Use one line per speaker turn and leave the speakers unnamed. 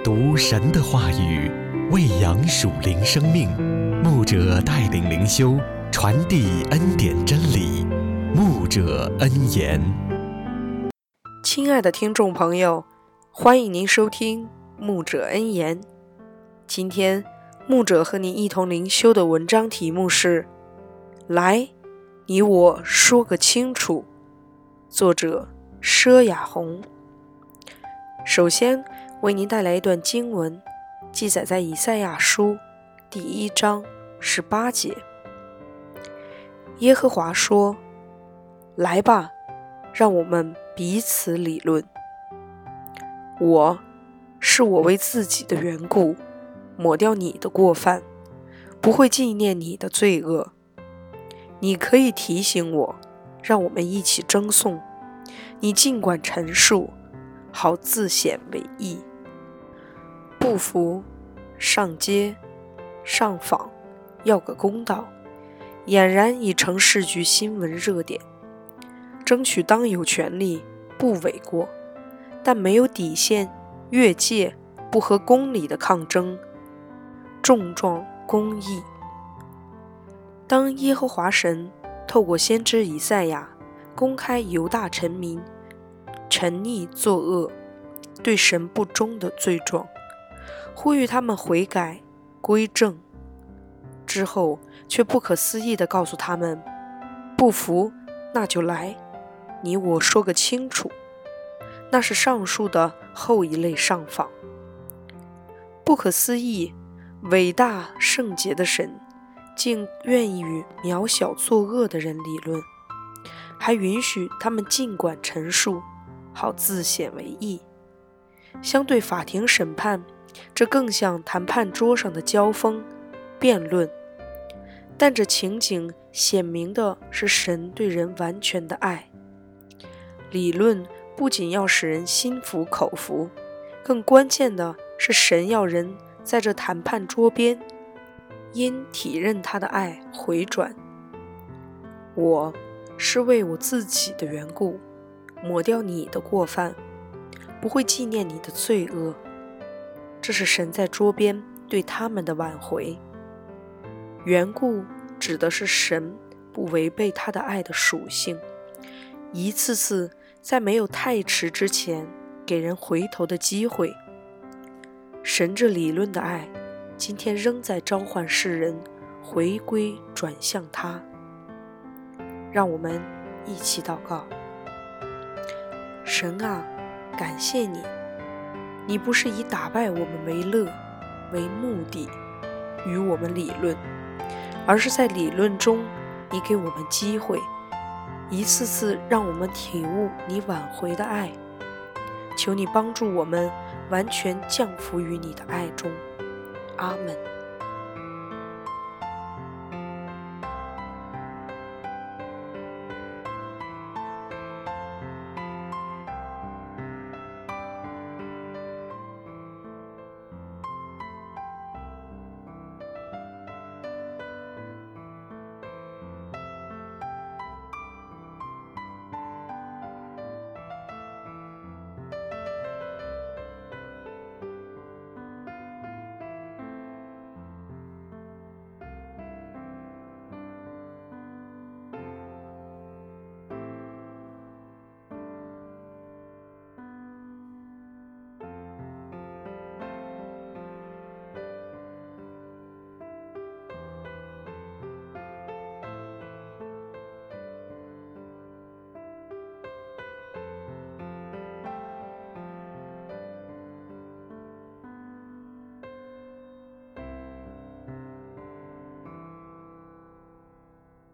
读神的话语，喂养属灵生命。牧者带领灵修，传递恩典真理。牧者恩言。
亲爱的听众朋友，欢迎您收听牧者恩言。今天牧者和你一同灵修的文章题目是来，你我说个清楚。作者佘雅红。首先为您带来一段经文，记载在以赛亚书第1章18节。耶和华说，来吧，让我们彼此理论。是我为自己的缘故抹掉你的过犯，不会纪念你的罪恶。你可以提醒我，让我们一起争讼，你尽管陈述，好自显为义。不服，上街上访，要个公道，俨然已成市局新闻热点。争取当有权利，不为过，但没有底线、越界、不合公理的抗争，重撞公义。当耶和华神透过先知以赛亚公开犹大臣民沉溺作恶、对神不忠的罪状，呼吁他们悔改归正之后，却不可思议地告诉他们，不服那就来，你我说个清楚。那是上述的后一类上访。不可思议，伟大圣洁的神竟愿意与渺小作恶的人理论，还允许他们尽管陈述，好自显为义。相对法庭审判，这更像谈判桌上的交锋辩论，但这情景显明的是神对人完全的爱。理论不仅要使人心服口服，更关键的是神要人在这谈判桌边因体认他的爱回转。我是为我自己的缘故抹掉你的过犯，不会纪念你的罪恶。这是神在桌边对他们的挽回。缘故指的是神不违背他的爱的属性，一次次在没有太迟之前给人回头的机会。神这理论的爱今天仍在召唤世人回归转向他。让我们一起祷告。神啊，感谢你，你不是以打败我们为乐为目的与我们理论，而是在理论中你给我们机会，一次次让我们体悟你挽回的爱。求你帮助我们完全降服于你的爱中。阿们。